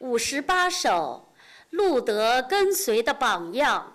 58首，路德跟随的榜样。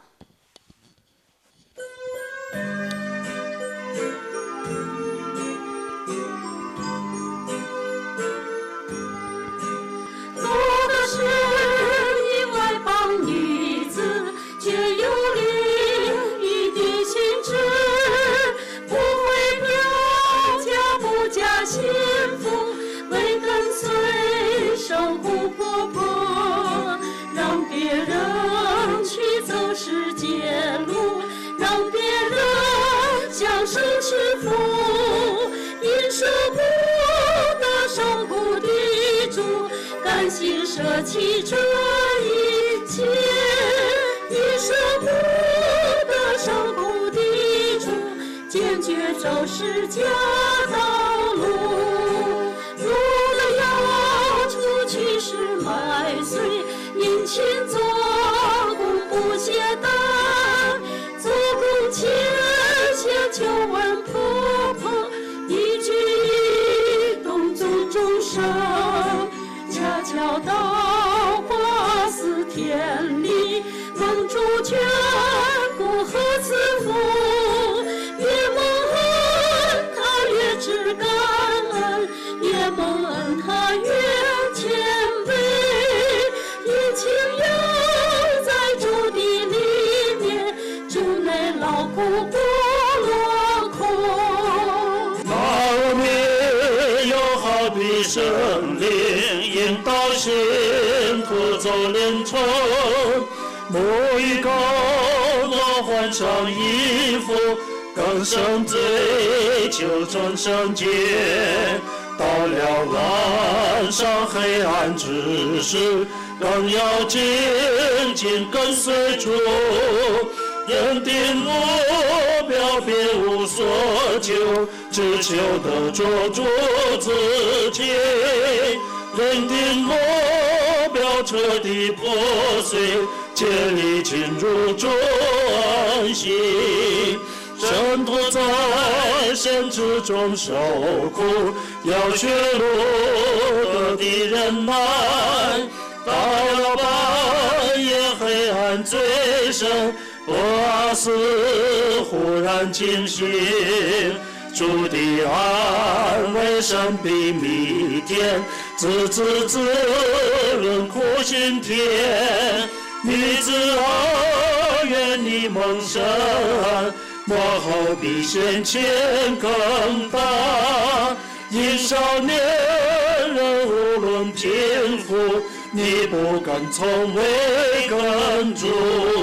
路德是一外邦女子，却有另一的心志，不会表家不假幸福，为跟随受苦婆婆，让别人去走世界路，让别人享受是福，因舍不得受苦的主，甘心舍弃这一切，因舍不得受苦的主，坚决走世家道路。路德要出去时买穗，殷勤做工不懈怠，做工前先求问婆婆，一举一动尊重神，恰巧到花寺田里，蒙主眷顾和赐福，越蒙恩他越知感恩，越蒙恩他越谦卑，殷勤要在主的里面，主内劳苦不落空。 那面有好比圣灵引导信徒走连程，沐浴膏我换上衣服，更深追求真圣洁。到了晚上黑暗之时，更要紧紧跟随主，认定目标别无所求，只求得着主自己。认定目标彻底破碎，竭力进入主安息。圣徒在神之中受苦，要学路德的忍耐。到了半夜黑暗最深，波斯忽然惊醒，主的安慰神比蜜甜，自知自论苦心甜。女子啊，愿你蒙神，末后比先前更大。因少年人无论贫富，你不敢从未跟主。